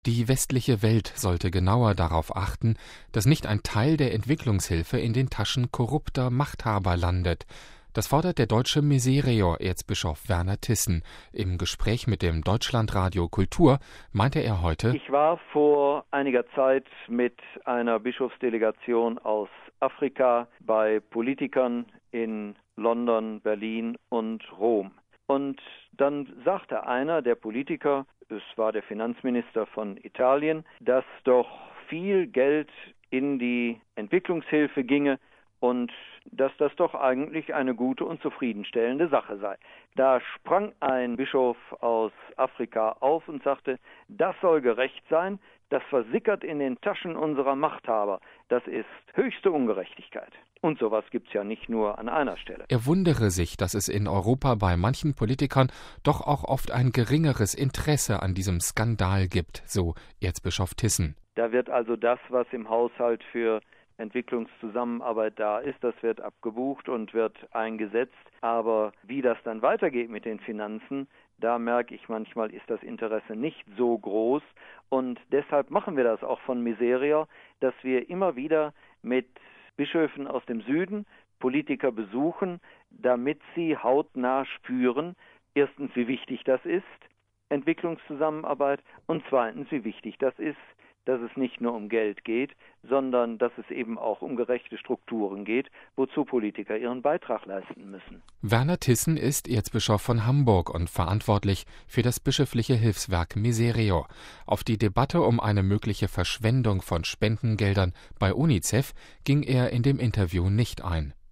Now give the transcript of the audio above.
Die westliche Welt sollte genauer darauf achten, dass nicht ein Teil der Entwicklungshilfe in den Taschen korrupter Machthaber landet. Das fordert der deutsche Miserior-Erzbischof Werner Thyssen. Im Gespräch mit dem Deutschlandradio Kultur meinte er heute: Ich war vor einiger Zeit mit einer Bischofsdelegation aus Afrika bei Politikern in London, Berlin und Rom. Und dann sagte einer der Politiker, es war der Finanzminister von Italien, dass doch viel Geld in die Entwicklungshilfe ginge und dass das doch eigentlich eine gute und zufriedenstellende Sache sei. Da sprang ein Bischof aus Afrika auf und sagte, das soll gerecht sein, das versickert in den Taschen unserer Machthaber. Das ist höchste Ungerechtigkeit. Und sowas gibt's ja nicht nur an einer Stelle. Er wundere sich, dass es in Europa bei manchen Politikern doch auch oft ein geringeres Interesse an diesem Skandal gibt, so Erzbischof Thyssen. Da wird also das, was im Haushalt für Entwicklungszusammenarbeit da ist, das wird abgebucht und wird eingesetzt. Aber wie das dann weitergeht mit den Finanzen, da merke ich manchmal, ist das Interesse nicht so groß. Und deshalb machen wir das auch von Miserior, dass wir immer wieder mit Bischöfen aus dem Süden Politiker besuchen, damit sie hautnah spüren, erstens, wie wichtig das ist, Entwicklungszusammenarbeit, und zweitens, wie wichtig das ist, dass es nicht nur um Geld geht, sondern dass es eben auch um gerechte Strukturen geht, wozu Politiker ihren Beitrag leisten müssen. Werner Thyssen ist Erzbischof von Hamburg und verantwortlich für das bischöfliche Hilfswerk Miserior. Auf die Debatte um eine mögliche Verschwendung von Spendengeldern bei UNICEF ging er in dem Interview nicht ein.